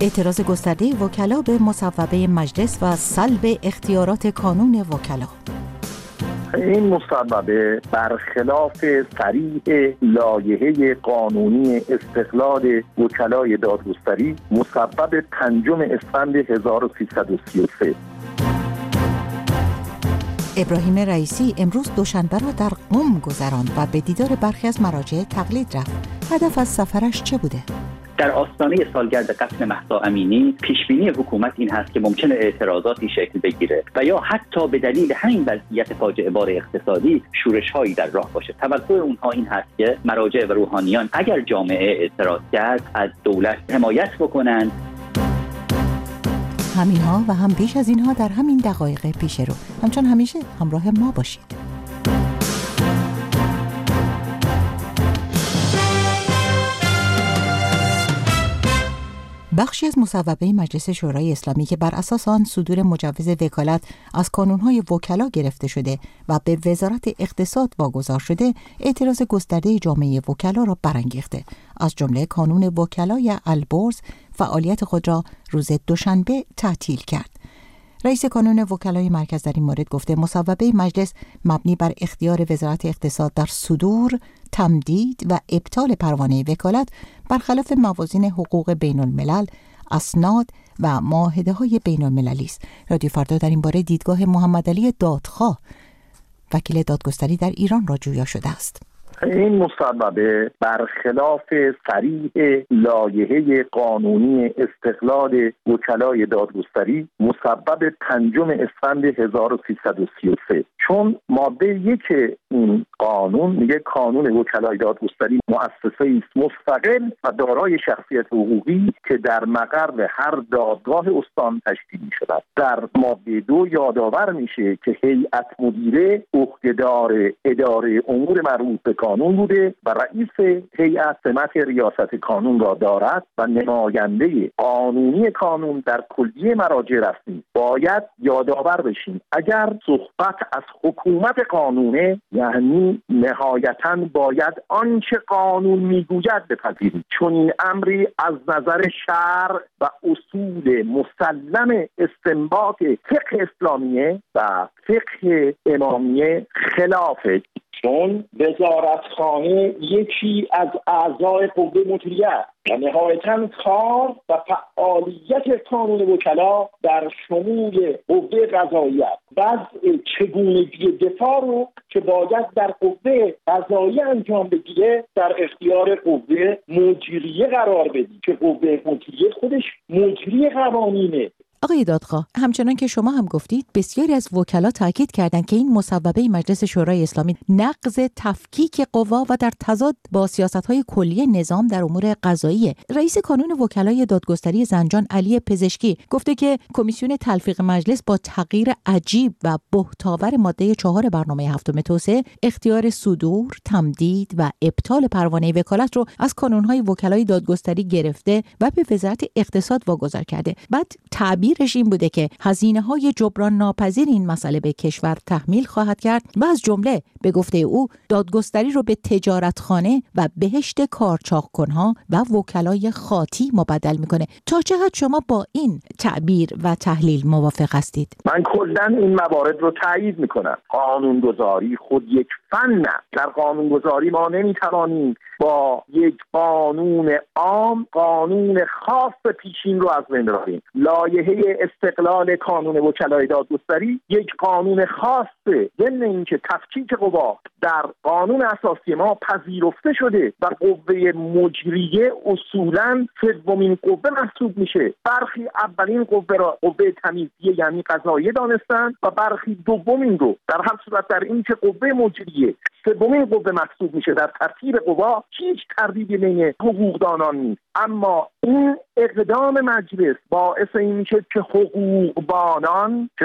اعتراض گسترده وکلا به مصوبه مجلس و سلب اختیارات کانون وکلا. این مصوبه برخلاف صریح لایحه قانونی استقلال وکلای دادگستری مصوب 5 اسفند 1333. ابراهیم رئیسی امروز دوشنبه را در قم گذراند و به دیدار برخی از مراجع تقلید رفت. هدف از سفرش چه بوده؟ در آستانه سالگرد قتل مهسا امینی پیشبینی حکومت این هست که ممکنه اعتراضاتی شکل بگیره و یا حتی به دلیل همین وضعیت فاجعه بار اقتصادی شورش‌هایی در راه باشه. توقع اونها این هست که مراجع و روحانیان اگر جامعه اعتراض کرد از دولت حمایت بکنند. همینها و هم بیش از اینها در همین دقایق پیش رو. همچون همیشه همراه ما باشید. بخشی از مصوبه مجلس شورای اسلامی که بر اساس آن صدور مجوز وکالت از کانون‌های وکلا گرفته شده و به وزارت اقتصاد واگذار شده، اعتراض گسترده جامعه وکلا را برانگیخته. از جمله کانون وکلای البرز فعالیت خود را روز دوشنبه تعطیل کرد. رئیس کانون وکلای مرکز در این مورد گفته مصوبه مجلس مبنی بر اختیار وزارت اقتصاد در صدور، تمدید و ابطال پروانه وکالت برخلاف موازین حقوق بین الملل، اسناد و معاهده‌های بین المللی است. رادیو فردا در این باره دیدگاه محمدعلی دادخواه، وکیل دادگستری در ایران را جویا شده است. این مصوبه برخلاف صریح لایحه قانونی استقلال وکلای دادگستری مصوب 5 اسفند 1333، چون ماده 1 این قانون میگه کانون وکلای دادگستری مؤسسه‌ای است مستقل و دارای شخصیت حقوقی که در مقر هر دادگاه استان تشکیل می‌شود. در ماده 2 یادآور میشه که هیئت مدیره عهدهدار اداره امور مربوط به قانون بوده و رئیس هیئت سمت ریاست قانون را دارد و نماینده قانونی قانون در کلیه مراجع رسمی. باید یادآور بشیم اگر صحبت از حکومت قانونه یعنی نهایتاً باید آنچه قانون میگوید بپذیریم، چون این امری از نظر شرع و اصول مسلم استنباط فقه اسلامیه و فقه امامیه خلافه، چون وزارتخانه یکی از اعضای قوه مطیعه و نهایتاً کار و فعالیت کانون وکلا در شمول قوه قضاییه وضع چگونگی دفاع رو که باید در قوه قضاییه انجام بگیره در اختیار قوه مجریه قرار بدی که قوه مجریه خودش مجری قوانینه. آقای دادخواه، همچنان که شما هم گفتید بسیاری از وکلا تاکید کردند که این مصوبه مجلس شورای اسلامی نقض تفکیک قوا و در تضاد با سیاست‌های کلی نظام در امور قضاییه. رئیس کانون وکلای دادگستری زنجان علی پزشکی گفته که کمیسیون تلفیق مجلس با تغییر عجیب و بهتاور ماده 4 برنامه هفتم توسعه اختیار صدور، تمدید و ابطال پروانه وکالت رو از کانون‌های وکلای دادگستری گرفته و به وزارت اقتصاد واگذار کرده. بعد تعبیرش این بوده که هزینه‌های جبران ناپذیر این مسئله به کشور تحمیل خواهد کرد و از جمله به گفته او دادگستری رو به تجارتخانه و بهشت کارچاق‌کنها و وکلای خاطی مبدل میکنه. تا چقدر شما با این تعبیر و تحلیل موافق هستید؟ من کلاً این موارد رو تایید میکنم. قانونگذاری خود یک فن است. در قانونگذاری ما نمیتوانیم با یک قانون عام قانون خاص پیشین رو از بین ببریم. لایحه استقلال کانون وکلای دادگستری یک قانون خاصه، ضمن اینکه تفکیک قوا در قانون اساسی ما پذیرفته شده و قوه مجریه اصولاً سومین قوه محسوب میشه. برخی اولین قوه را قوه تمیزیه یعنی قضاییه دانستن و برخی دومین رو. در هر صورت در این که قوه مجریه سومین قوه محسوب میشه در ترتیب قوا هیچ تردیدی بین حقوقدانان نیست. اما این اقدام مجلس باعث این میشه که حقوقبانان که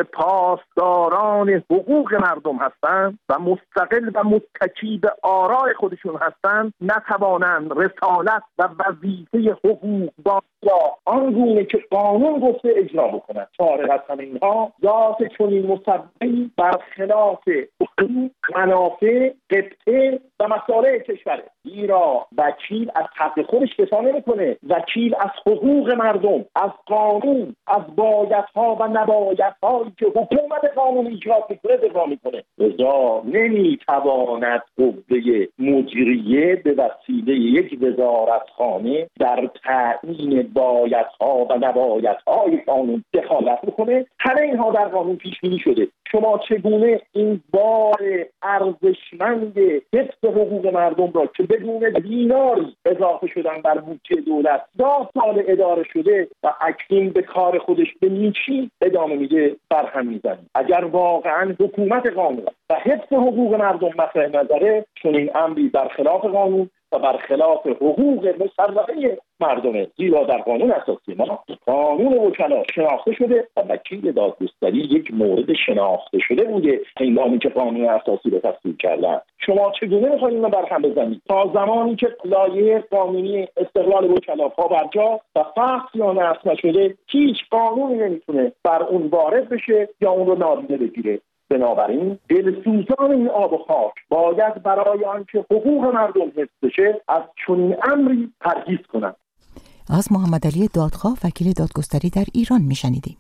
پاسداران حقوق مردم هستند و مستقل و متکی به آراء خودشون هستند نتوانند رسالت و وظیفه حقوقبان را آنگونه که قانون گفته اجرا بکنند. فارغ از همه اینها ذات چنین مصوبه‌ای برخلاف حقوق، منافع رابطه قبطه و مسائل کشوره. زیرا وکیل از حق خودش دفاع نمی‌کنه، وکیل از حقوق مردم، از قانون، از بایدها و نبایدهایی که حکومت قانون ایجاد می‌کنه دفاع می‌کنه. لذا نمی‌تواند قوه مجریه به وسیله یک وزارتخانه در تعیین بایدها و نبایدهای قانون دخالت بکنه. همه اینها در قانون پیش بینی شده. شما چگونه این بار ارزشمند حفظ حقوق مردم را که بدون دیناری اضافه شدن بر بودجه دولت 10 سال اداره شده و اکنون به کار خودش به نیچی ادامه میده برهم میزنید؟ اگر واقعا حکومت قانون و حفظ حقوق مردم مطرح نظره، چون این امری برخلاف قانون و برخلاف حقوق مسلمه مردمه. زیرا در قانون اساسی ما قانون وکلا شناخته شده و وکیل دادگستری یک مورد شناخته شده بوده هنگامی که قانون اساسی رو تصویب کردن. شما چگونه میخواید اینو برهم بزنید؟ تا زمانی که لایحه قانونی استقلال وکلا پا برجا و فحص یا نصب نشده، هیچ قانونی نمیتونه بر اون وارد بشه یا اون رو نادیده بگیره. بنابراین دلسوزان این آب و خاک باید برای آنکه حقوق مردم حفظ بشه از چنین امری پرهیز کنند. از محمد علی دادخواه وکیل دادگستری در ایران میشنیدیم.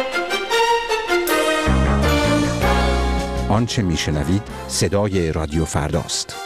آنچه میشنوید صدای رادیو فرداست.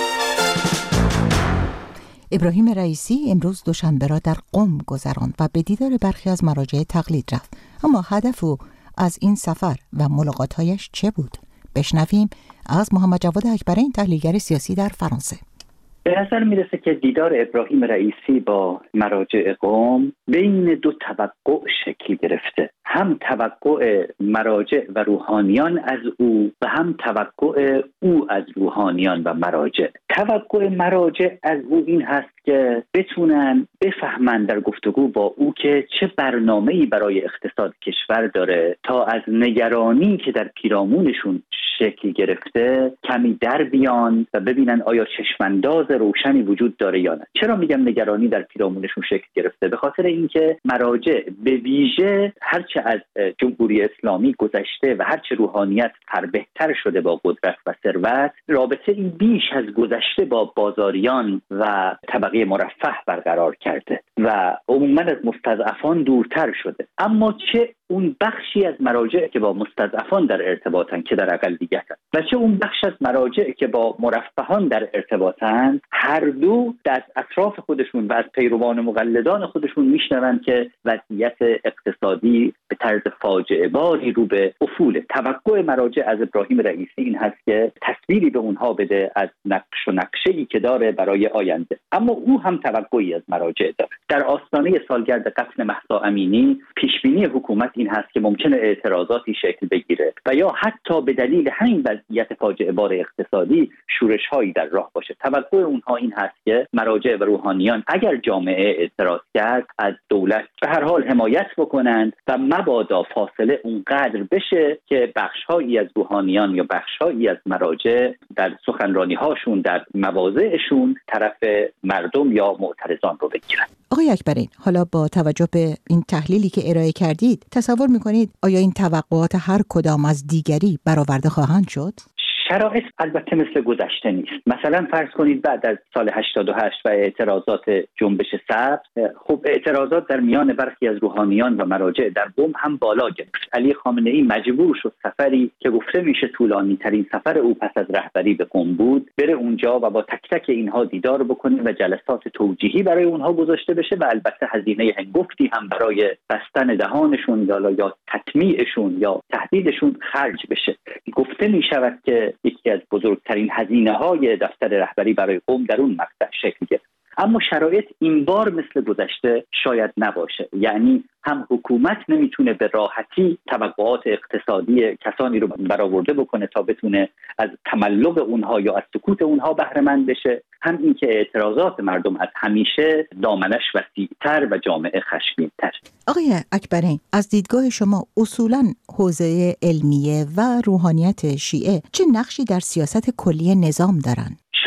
ابراهیم رئیسی امروز دوشنبه را در قم گذراند و به دیدار برخی از مراجع تقلید رفت. اما هدف او از این سفر و ملاقات‌هایش چه بود؟ بشنویم از محمد جواد اکبرین، تحلیلگر سیاسی در فرانسه. به نظر میرسه که دیدار ابراهیم رئیسی با مراجع قم بین دو توقع شکل گرفته، هم توقع مراجع و روحانیان از او و هم توقع او از روحانیان و مراجع. توقع مراجع از او این هست که بتونن بفهمن در گفتگو با او که چه برنامه‌ای برای اقتصاد کشور داره تا از نگرانی که در پیرامونشون شکل گرفته کمی در بیان و ببینن آیا چشمانداز روشنی وجود داره یا نه. چرا میگم نگرانی در پیرامونشون شکل گرفته؟ به خاطر اینکه مراجع به ویژه هرچه از جمهوری اسلامی گذشته و هرچه روحانیت بهتر شده با قدرت و ثروت، رابطه این بیش از گذشته با بازاریان و طبقه مرفه برقرار کرده و عموما از مستضعفان دورتر شده. اما چه اون بخشی از مراجع که با مستضعفان در ارتباطن که در اقلیتن و چه اون بخش از مراجع که با مرفهان در ارتباطن، هر دو در اطراف خودشون و از پیروان و مقلدان خودشون میشنون که وضعیت اقتصادی به طرز فاجعه باری رو به افوله. توقع مراجع از ابراهیم رئیسی این هست که تصویری به اونها بده از نقش و نقشه‌ای که داره برای آینده. اما او هم توقعی از مراجع داره. در آستانه سالگرد قتل مهسا امینی پیشبینی حکومت این هست که ممکنه اعتراضاتی شکل بگیره و یا حتی به دلیل همین وضعیت فاجعه بار اقتصادی شورش‌هایی در راه باشه. توقع اونها این هست که مراجع و روحانیان اگر جامعه اعتراض کرد از دولت به هر حال حمایت بکنند و مبادا فاصله اونقدر بشه که بخش‌هایی از روحانیان یا بخش‌هایی از مراجع در سخنرانی‌هاشون در مواضعشون طرف مردم یا معترضان رو بگیرن. آقای اکبرین، حالا با توجه به این تحلیلی که ارائه کردید تصور می‌کنید آیا این توقعات هر کدام از دیگری برآورده خواهند شد؟ شرایط البته مثل گذشته نیست. مثلا فرض کنید بعد از سال 88 و اعتراضات جنبش سبز، خب اعتراضات در میان برخی از روحانیان و مراجع در قم هم بالا گرفت. علی خامنه‌ای مجبور شد سفری که گفته میشه طولانی ترین سفر او پس از رهبری به قم بود بره اونجا و با تک تک اینها دیدار بکنه و جلسات توجیهی برای اونها گذاشته بشه و البته هزینه هنگفتی هم برای بستن دهانشون یا تطمیعشون یا تهدیدشون خرج بشه. گفته میشود که یکی از بزرگترین هزینه‌های دفتر رهبری برای قم در اون مقطع شکل گرفت. اما شرایط این بار مثل گذشته شاید نباشه. یعنی هم حکومت نمیتونه به راحتی توقعات اقتصادی کسانی رو برآورده بکنه تا بتونه از تملق اونها یا از سکوت اونها بهره مند بشه، هم اینکه اعتراضات مردم از همیشه دامنش وسیع‌تر و جامعه خشمگین‌تر. آقای اکبرین، از دیدگاه شما اصولاً حوزه علمیه و روحانیت شیعه چه نقشی در سیاست کلی نظام دارن؟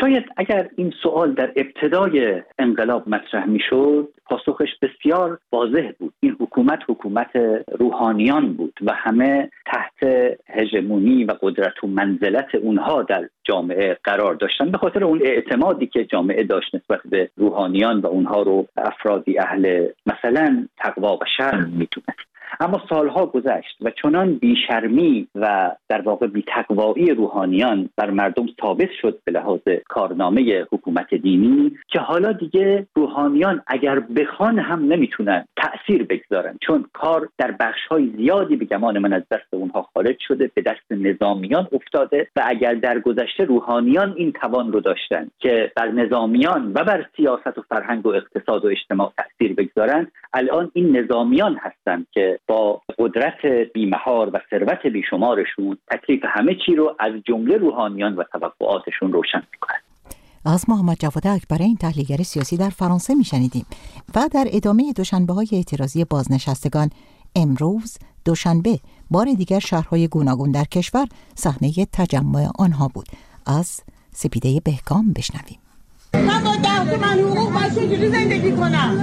شاید اگر این سوال در ابتدای انقلاب مطرح میشد پاسخش بسیار واضح بود. این حکومت روحانیان بود و همه تحت هژمونی و قدرت و منزلت اونها در جامعه قرار داشتن، به خاطر اون اعتمادی که جامعه داشت نسبت به روحانیان و اونها رو افرادی اهل مثلا تقوا و شرم میدونست. اما سالها گذشت و چنان بیشرمی و در واقع بی‌تقوایی روحانیان بر مردم ثابت شد به لحاظ کارنامه حکومت دینی که حالا دیگه روحانیان اگر بخوان هم نمیتونن تأثیر بگذارن، چون کار در بخش‌های زیادی به گمان من از دست اونها خارج شده، به دست نظامیان افتاده و اگر در گذشته روحانیان این توان رو داشتن که بر نظامیان و بر سیاست و فرهنگ و اقتصاد و اجتماع تأثیر بگذارن، الان این نظامیان هستند که با قدرت بیمهار و ثروت بیشمارشون تکلیف همه چی رو از جمله روحانیان و توقعاتشون روشن میکنن. از محمد جواد اکبر، این تحلیلگر سیاسی در فرانسه میشنیدیم. و در ادامه دوشنبه‌های اعتراضی بازنشستگان، امروز دوشنبه بار دیگر شهرهای گوناگون در کشور صحنه تجمع آنها بود. از سپیده بهکام بشنویم. من با 10 تومن حقوق باید چجوری زندگی کنم؟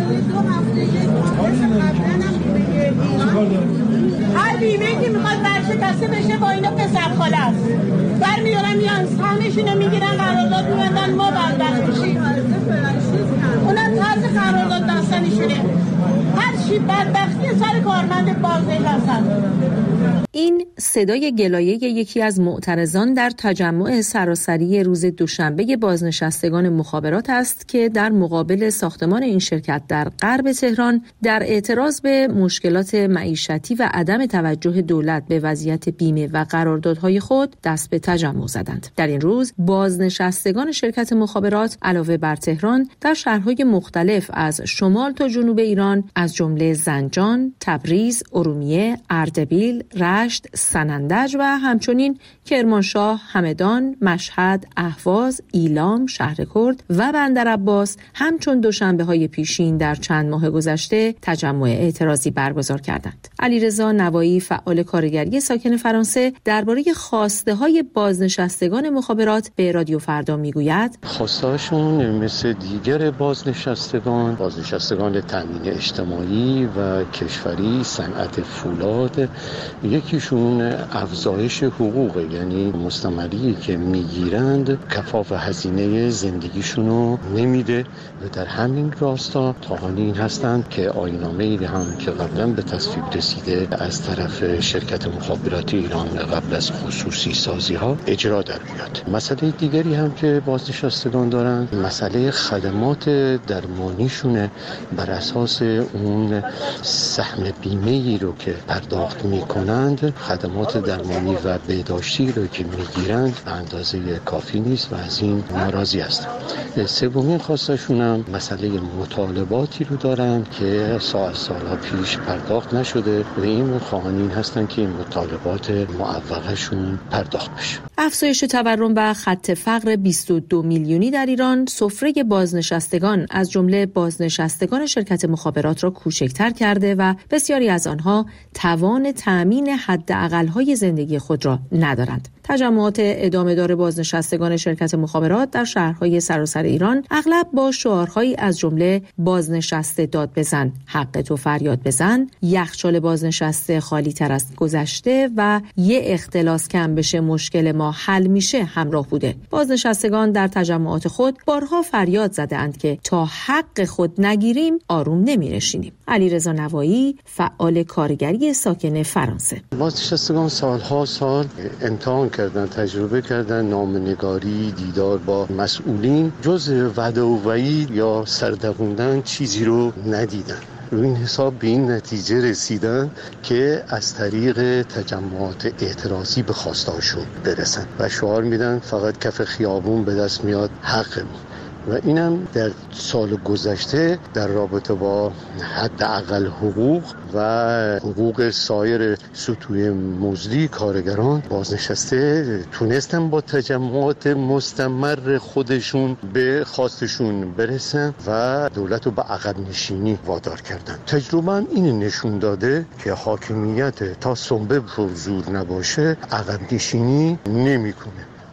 هر بیمه‌ای که میخواد برشکسته بشه با اینا پسر خاله است. برمیارن میان سهمشونو میگیرن، قرارداد میبندن، ما بدبخت میشیم. اونم طرز قرارداد داستانیشونه. هر چی بدبختی سر کارمند بازنشسته. این صدای گلایه یکی از معترضان در تجمع سراسری روز دوشنبه بازنشستگان مخابرات است که در مقابل ساختمان این شرکت در غرب تهران در اعتراض به مشکلات معیشتی و عدم توجه دولت به وضعیت بیمه و قراردادهای خود دست به تجمع زدند. در این روز بازنشستگان شرکت مخابرات علاوه بر تهران در شهرهای مختلف از شمال تا جنوب ایران از جمله زنجان، تبریز، ارومیه، اردبیل، رشت، سنندج و همچنین کرمانشاه، همدان، مشهد، اهواز، ایلام، شهرکرد و بندرعباس همچون دوشنبه‌های پیشین در چند ماه گذشته تجمع اعتراضی برگزار کردند. علیرضا نوایی، فعال کارگری ساکن فرانسه، درباره خواسته‌های بازنشستگان مخابرات به رادیو فردا میگوید: خواسته‌هاشون مثل دیگر بازنشستگان تامین اجتماعی و کشوری، صنعت فولاد، یکیشون افزایش حقوق، یعنی مستمری که میگیرند کفاف هزینه زندگیشونو نمیده و در همین راستا تاهانی هستند که آیین‌نامه‌ای هم که قبلا به تصویب رسیده از طرف شرکت مخابرات ایران قبل از خصوصی سازی ها اجرا در بیاد. مسئله دیگری هم که بازنشستگان دارند مسئله خدمات درمانیشونه. بر اساس اون سهم بیمه‌ای رو که پرداخت میکنند خدمات درمانی و بهداشتی رو که میگیرند به اندازه کافی نیست و از این ناراضی هستند. سومین خواستشون هم مسئله مطالباتی رو دارند که سالها پیش پرداخت نشده و این خواهانین هستند که این مطالبات معوقشون پرداخت بشه. افزایش تورم و خط فقر 22 میلیونی در ایران سفره بازنشستگان از جمله بازنشستگان شرکت مخابرات را کوچکتر کرده و بسیاری از آنها توان تأمین حداقل‌های زندگی خود را ندارند. تجمعات ادامه‌دار بازنشستگان شرکت مخابرات در شهرهای سراسر ایران اغلب با شعارهایی از جمله بازنشسته داد بزن، حق تو فریاد بزن، یخچال بازنشسته خالی تر از گذشته و یه اختلاس کم بشه مشکل ما حل میشه همراه بوده. بازنشستگان در تجمعات خود بارها فریاد زدند که تا حق خود نگیریم آروم نمی‌نشینیم. علیرضا نوایی، فعال کارگری ساکن فرانسه: بازنشستگان سالها سال امتحان کردن، تجربه کردن نامه‌نگاری، دیدار با مسئولین، جز وعده و وعید یا سردبوندن چیزی رو ندیدن. روی این حساب به این نتیجه رسیدن که از طریق تجمعات اعتراضی به خواستهاشون برسن و شعار میدن فقط کف خیابون به دست میاد حقمون. و اینم در سال گذشته در رابطه با حداقل حقوق و حقوق سایر سطوح مزدی کارگران بازنشسته تونستن با تجمعات مستمر خودشون به خواستشون برسن و دولت رو به عقب نشینی وادار کردن. تجربه این نشون داده که حاکمیت تا سنبه حضور نباشه عقب نشینی نمیکنه.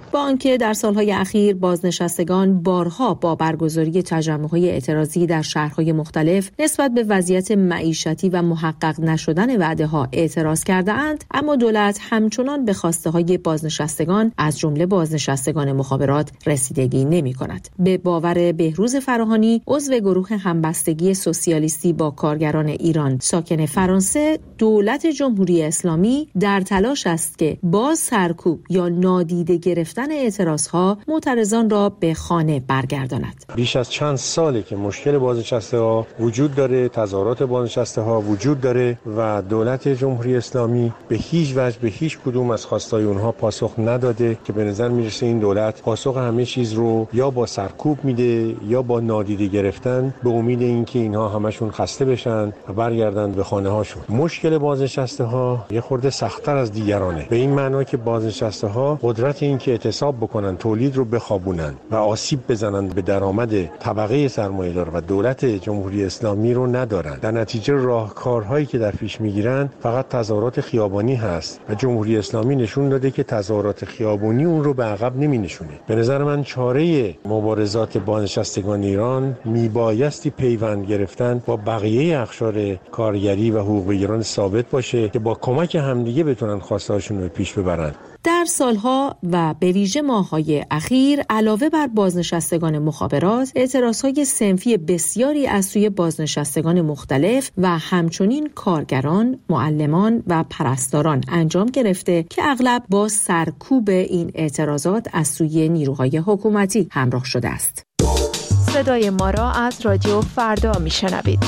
با آنکه در سالهای اخیر بازنشستگان بارها با برگزاری تجمع‌های اعتراضی در شهرهای مختلف نسبت به وضعیت معیشتی و محقق نشدن وعده‌ها اعتراض کرده‌اند، اما دولت همچنان به خواسته‌های بازنشستگان از جمله بازنشستگان مخابرات رسیدگی نمی‌کند. به باور بهروز فراهانی، عضو گروه همبستگی سوسیالیستی با کارگران ایران ساکن فرانسه، دولت جمهوری اسلامی در تلاش است که با سرکوب یا نادیده گرفتن اعتراضها معترضان را به خانه برگرداند. بیش از چند ساله که مشکل بازنشسته‌ها وجود داره، تظاهرات بازنشسته‌ها وجود داره و دولت جمهوری اسلامی به هیچ وجه به هیچ کدوم از خواستای اونها پاسخ نداده که به نظر میرسه این دولت پاسخ همه چیز رو یا با سرکوب میده یا با نادیده گرفتن، به امید اینکه اینها همشون خسته بشن و برگردن به خانه هاشون. مشکل بازنشسته‌ها یه خورده سخت‌تر از دیگرانه، به این معنا که بازنشسته‌ها قدرت این که اعتصاب بکنن، تولید رو بخوابونن و آسیب بزنن به درآمد طبقه سرمایه‌دار و دولت جمهوری اسلامی رو ندارن. در نتیجه راهکارهایی که در پیش میگیرن فقط تظاهرات خیابانی هست و جمهوری اسلامی نشون داده که تظاهرات خیابانی اون رو به عقب نمی‌نشونه. به نظر من چاره مبارزات بازنشستگان ایران میبایستی پیوند گرفتن با بقیه اقشار کارگری و حقوق بگیران ثابت باشه که با کمک همدیگه بتونن خواسته‌هاشون رو پیش ببرن. در سالها و به ویژه ماه‌های اخیر علاوه بر بازنشستگان مخابرات، اعتراضهای صنفی بسیاری از سوی بازنشستگان مختلف و همچنین کارگران، معلمان و پرستاران انجام گرفته که اغلب با سرکوب این اعتراضات از سوی نیروهای حکومتی همراه شده است. صدای ما را از رادیو فردا میشنوید.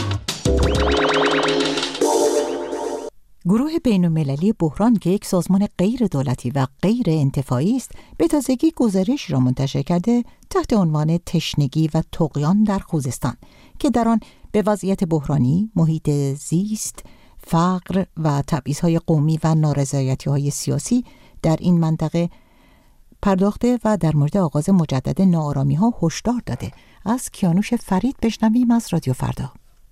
گروه بین‌المللی بحران که یک سازمان غیر دولتی و غیر انتفاعی است، به تازگی گزارش را منتشر کرده تحت عنوان تشنگی و طغیان در خوزستان که در آن به وضعیت بحرانی، محیط زیست، فقر و تبعیض‌های قومی و نارضایتی‌های سیاسی در این منطقه پرداخته و در مورد آغاز مجدد ناآرامی‌ها هشدار داده. از کیانوش فرید بشنویم از رادیو فردا.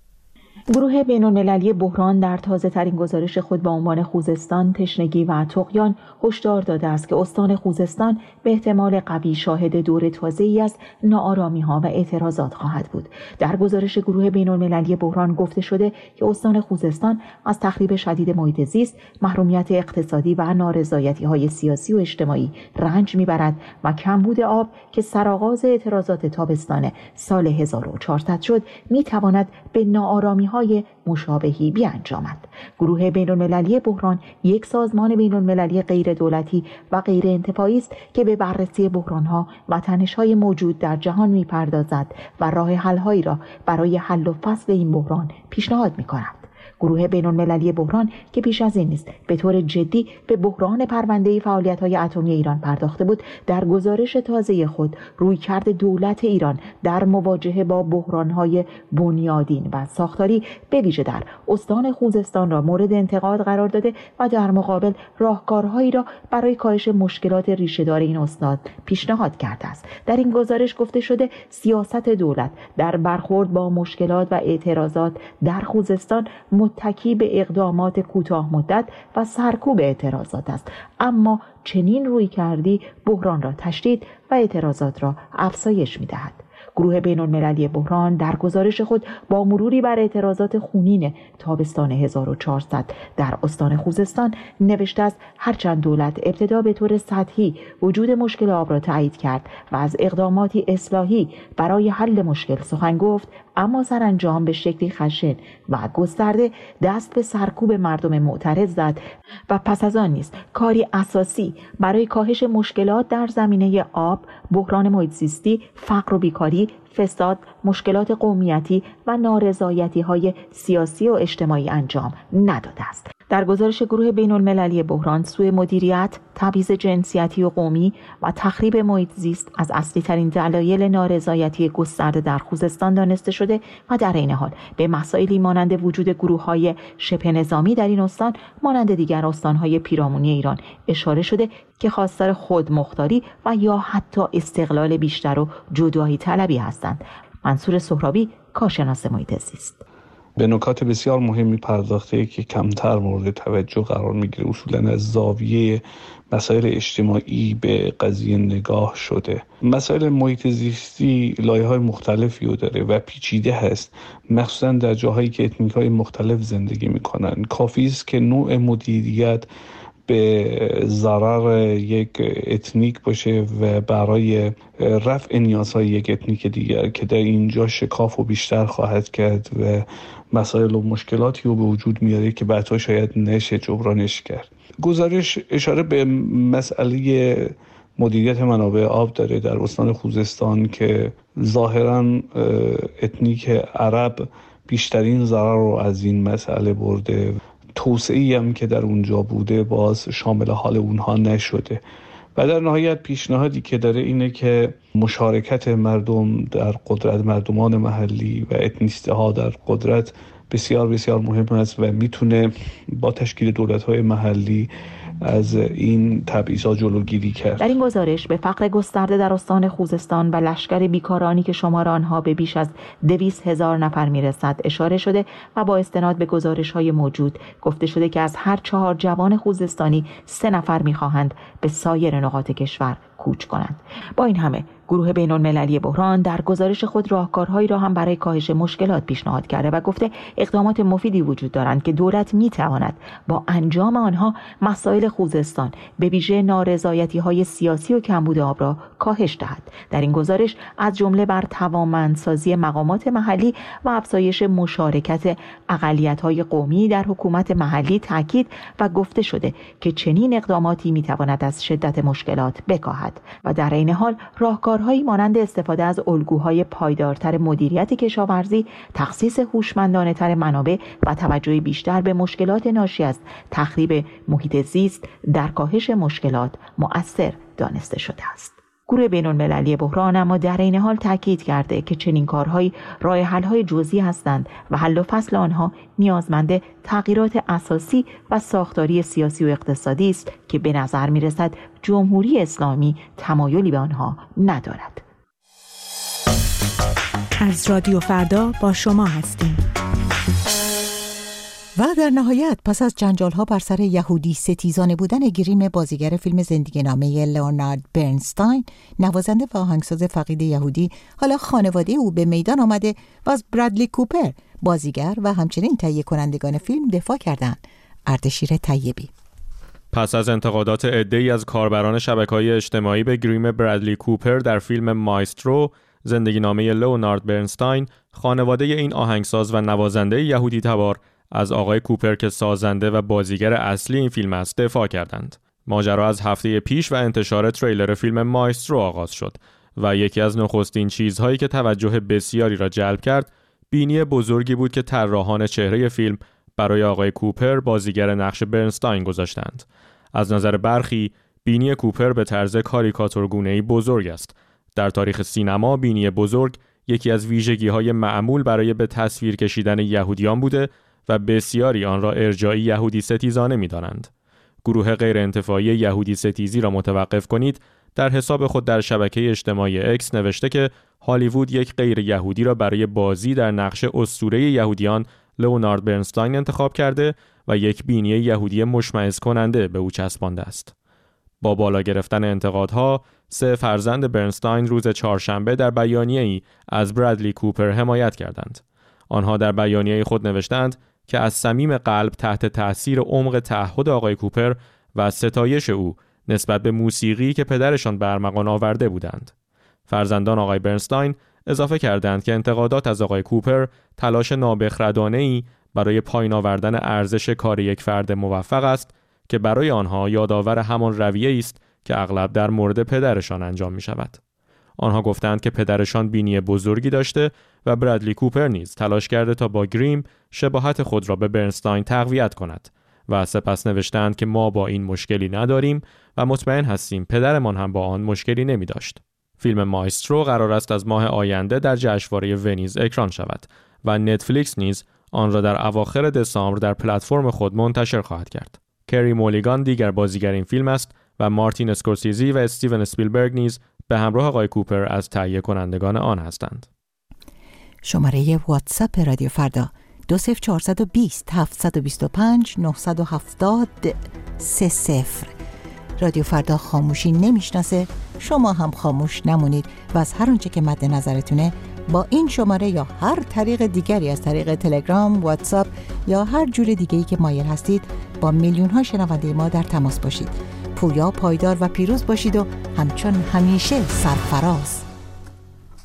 گروه بین‌المللی بحران در تازه‌ترین گزارش خود با عنوان خوزستان، تشنگی و طغیان هشدار داده است که استان خوزستان به احتمال قوی شاهد دور تازه‌ای از ناآرامی‌ها و اعتراضات خواهد بود. در گزارش گروه بین‌المللی بحران گفته شده که استان خوزستان از تخریب شدید محیط زیست، محرومیت اقتصادی و نارضایتی‌های سیاسی و اجتماعی رنج می‌برد و کمبود آب که سرآغاز اعتراضات تابستان سال 1400 شد، می‌تواند به ناآرامی‌های مشابهی بیانجامد. گروه بین‌المللی بحران یک سازمان بین‌المللی غیر دولتی و غیر انتفاعی است که به بررسی بحران‌ها و تنش‌های موجود در جهان می‌پردازد و راه حل‌هایی را برای حل و فصل این بحران پیشنهاد می‌کند. گروه بین‌المللی بحران که پیش از این نیز به طور جدی به بحران پرونده فعالیت‌های اتمی ایران پرداخته بود، در گزارش تازه خود رویکرد دولت ایران در مواجهه با بحران‌های بنیادین و ساختاری به ویژه در استان خوزستان را مورد انتقاد قرار داده و در مقابل راهکارهایی را برای کاهش مشکلات ریشه‌دار این استان پیشنهاد کرده است. در این گزارش گفته شده سیاست دولت در برخورد با مشکلات و اعتراضات در خوزستان متکی به اقدامات کوتاه مدت و سرکوب اعتراضات است، اما چنین رویکردی بحران را تشدید و اعتراضات را افزایش می‌دهد. گروه بین‌المللی بحران در گزارش خود با مروری بر اعتراضات خونین تابستان 1400 در استان خوزستان نوشته است هرچند دولت ابتدا به طور سطحی وجود مشکل آب را تایید کرد و از اقداماتی اصلاحی برای حل مشکل سخن گفت، اما سرانجام به شکلی خشن و گسترده دست به سرکوب مردم معترض زد و پس از آن نیز کاری اساسی برای کاهش مشکلات در زمینه آب، بحران محیط زیستی، فقر و بیکاری، فساد، مشکلات قومیتی و نارضایتی‌های سیاسی و اجتماعی انجام نداده است. در گزارش گروه بین‌المللی بحران، سوء مدیریت، تبعیض جنسیتی و قومی و تخریب محیط زیست از اصلی‌ترین دلایل نارضایتی گسترده در خوزستان دانسته شده و در این حال به مسائلی مانند وجود گروه‌های شبه نظامی در این استان مانند دیگر استان‌های پیرامونی ایران اشاره شده که خواستار خودمختاری و یا حتی استقلال بیشتر و جدایی طلبی هستند. منصور سهرابی، کارشناس محیط زیست: به نکات بسیار مهمی پرداخته که کمتر مورد توجه قرار میگیره. اصولاً از زاویه مسائل اجتماعی به قضیه نگاه شده. مسائل محیط زیستی لایه‌های مختلفی رو داره و پیچیده هست، مخصوصاً در جاهایی که اتنیک‌های مختلف زندگی میکنن. کافی است که نوع مدیریت به ضرر یک اتنیک باشه و برای رفع نیازهای یک اتنیک دیگر که در اینجا شکاف و بیشتر خواهد کرد و مسائل و مشکلاتی رو به وجود میاره که بعدها شاید نشه جبرانش کرد. گزارش اشاره به مسئله مدیریت منابع آب داره در استان خوزستان که ظاهراً اتنیک عرب بیشترین ضرر رو از این مسئله برده. توسعه‌ای هم که در اونجا بوده باز شامل حال اونها نشده. و در نهایت پیشنهادی که داره اینه که مشارکت مردم در قدرت، مردمان محلی و اتنیسته ها در قدرت بسیار بسیار مهم است و میتونه با تشکیل دولت‌های محلی از این تبعیض‌ها جلوگیری کرد. در این گزارش به فقر گسترده در استان خوزستان و لشکر بیکارانی که شمار آنها به بیش از 200,000 نفر میرسد اشاره شده و با استناد به گزارش‌های موجود گفته شده که از هر 4 جوان خوزستانی 3 نفر می‌خواهند به سایر نقاط کشور کوچ کنند. با این همه گروه بین‌المللی بحران در گزارش خود راهکارهایی را هم برای کاهش مشکلات پیشنهاد کرده و گفته اقدامات مفیدی وجود دارند که دولت می‌تواند با انجام آنها مسائل خوزستان به ویژه نارضایتی‌های سیاسی و کمبود آب را کاهش دهد. در این گزارش از جمله بر توانمندسازی مقامات محلی و افزایش مشارکت اقلیت‌های قومی در حکومت محلی تاکید و گفته شده که چنین اقداماتی می‌تواند از شدت مشکلات بکاهد و در این حال راهکارهایی مانند استفاده از الگوهای پایدارتر مدیریت کشاورزی، تخصیص هوشمندانه‌تر منابع و توجه بیشتر به مشکلات ناشی از تخریب محیط زیست در کاهش مشکلات مؤثر دانسته شده است. گروه بین‌المللی بحران اما در این حال تاکید کرده که چنین کارهایی راه حل‌های جزئی هستند و حل و فصل آنها نیازمند تغییرات اساسی و ساختاری سیاسی و اقتصادی است که به نظر می‌رسد جمهوری اسلامی تمایلی به آنها ندارد. از رادیو فردا با شما هستیم. و در نهایت پس از جنجال‌ها بر سر یهودی ستیزانه بودن گریم بازیگر فیلم زندگینامه لئونارد برنستاین، نوازنده و آهنگساز فقید یهودی، حالا خانواده او به میدان آمده و از برادلی کوپر بازیگر و همچنین تهیه کنندگان فیلم دفاع کردند. اردشیر طیبی. پس از انتقادات عده‌ای از کاربران شبکه‌های اجتماعی به گریم برادلی کوپر در فیلم مایسترو زندگینامه لئونارد برنستاین، خانواده این آهنگساز و نوازنده یهودی تبار از آقای کوپر که سازنده و بازیگر اصلی این فیلم است دفاع کردند. ماجرا از هفته پیش و انتشار تریلر فیلم مایسترو آغاز شد و یکی از نخستین چیزهایی که توجه بسیاری را جلب کرد بینی بزرگی بود که طراحان چهره فیلم برای آقای کوپر بازیگر نقش برنستاین گذاشتند. از نظر برخی بینی کوپر به طرز کاریکاتورگونه‌ای بزرگ است. در تاریخ سینما بینی بزرگ یکی از ویژگی‌های معمول برای به تصویر کشیدن یهودیان بوده و بسیاری آن را ارجاعی یهودی ستیزانه می‌دانند. گروه غیر انتفاعی یهودی ستیزی را متوقف کنید در حساب خود در شبکه اجتماعی اکس نوشته که هالیوود یک غیر یهودی را برای بازی در نقش اسطوره یهودیان لئونارد برنستاین انتخاب کرده و یک بینی یهودی مشمئز کننده به او چسبانده است. با بالا گرفتن انتقادها، 3 فرزند برنستاین روز چهارشنبه در بیانیه‌ای از برادلی کوپر حمایت کردند. آنها در بیانیه خود نوشتند که از صمیم قلب تحت تأثیر عمق تعهد آقای کوپر و ستایش او نسبت به موسیقی که پدرشان به ارمغان آورده بودند. فرزندان آقای برنستاین اضافه کردند که انتقادات از آقای کوپر تلاش نابخردانه‌ای برای پایین آوردن ارزش کار یک فرد موفق است که برای آنها یادآور همان رویه‌ای است که اغلب در مورد پدرشان انجام می شود. آنها گفتند که پدرشان بینی بزرگی داشته و برادلی کوپر نیز تلاش کرده تا با گریم شباهت خود را به برنستاین تقویت کند و سپس نوشتند که ما با این مشکلی نداریم و مطمئن هستیم پدرمان هم با آن مشکلی نمی داشت. فیلم مایسترو قرار است از ماه آینده در جشنواره ونیز اکران شود و نتفلیکس نیز آن را در اواخر دسامبر در پلتفرم خود منتشر خواهد کرد. کری مولیگان دیگر بازیگر این فیلم است و مارتین اسکورسیزی و استیون اسپیلبرگ نیز به همراه آقای کوپر از تهیه کنندگان آن هستند. شماره واتساپ رادیو فردا 20420 725 970 30. رادیو فردا خاموشی نمیشناسه، شما هم خاموش نمونید و از هر اونچه که مد نظرتونه با این شماره یا هر طریق دیگری از طریق تلگرام، واتساپ یا هر جور دیگه‌ای که مایل هستید با میلیون‌ها شنونده ما در تماس باشید. پویا، پایدار و پیروز باشید و همچون همیشه سرفراز.